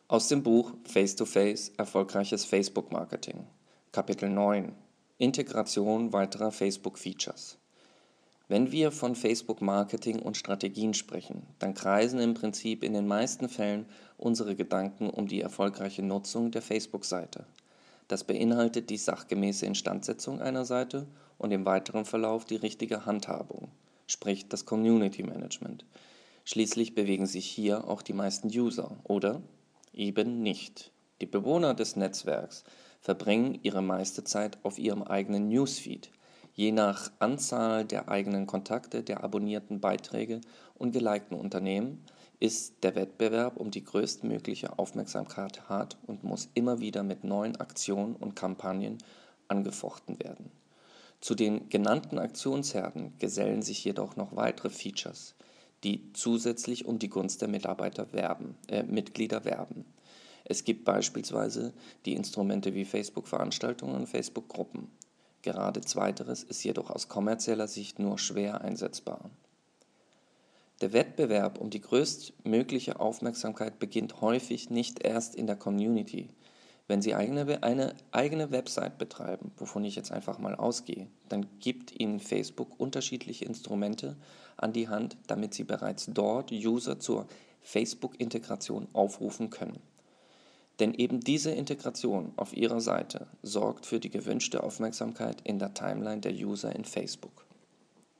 Aus dem Buch Face-to-Face – Erfolgreiches Facebook-Marketing. Kapitel 9 – Integration weiterer Facebook-Features. Wenn wir von Facebook-Marketing und Strategien sprechen, dann kreisen im Prinzip in den meisten Fällen unsere Gedanken um die erfolgreiche Nutzung der Facebook-Seite. Das beinhaltet die sachgemäße Instandsetzung einer Seite und im weiteren Verlauf die richtige Handhabung, sprich das Community Management. Schließlich bewegen sich hier auch die meisten User, oder? Eben nicht. Die Bewohner des Netzwerks verbringen ihre meiste Zeit auf ihrem eigenen Newsfeed. Je nach Anzahl der eigenen Kontakte, der abonnierten Beiträge und gelikten Unternehmen ist der Wettbewerb um die größtmögliche Aufmerksamkeit hart und muss immer wieder mit neuen Aktionen und Kampagnen angefochten werden. Zu den genannten Aktionsherden gesellen sich jedoch noch weitere Features, die zusätzlich um die Gunst der Mitglieder werben. Es gibt beispielsweise die Instrumente wie Facebook-Veranstaltungen und Facebook-Gruppen. Gerade zweiteres ist jedoch aus kommerzieller Sicht nur schwer einsetzbar. Der Wettbewerb um die größtmögliche Aufmerksamkeit beginnt häufig nicht erst in der Community. Wenn Sie eine eigene Website betreiben, wovon ich jetzt einfach mal ausgehe, dann gibt Ihnen Facebook unterschiedliche Instrumente an die Hand, damit Sie bereits dort User zur Facebook-Integration aufrufen können. Denn eben diese Integration auf Ihrer Seite sorgt für die gewünschte Aufmerksamkeit in der Timeline der User in Facebook.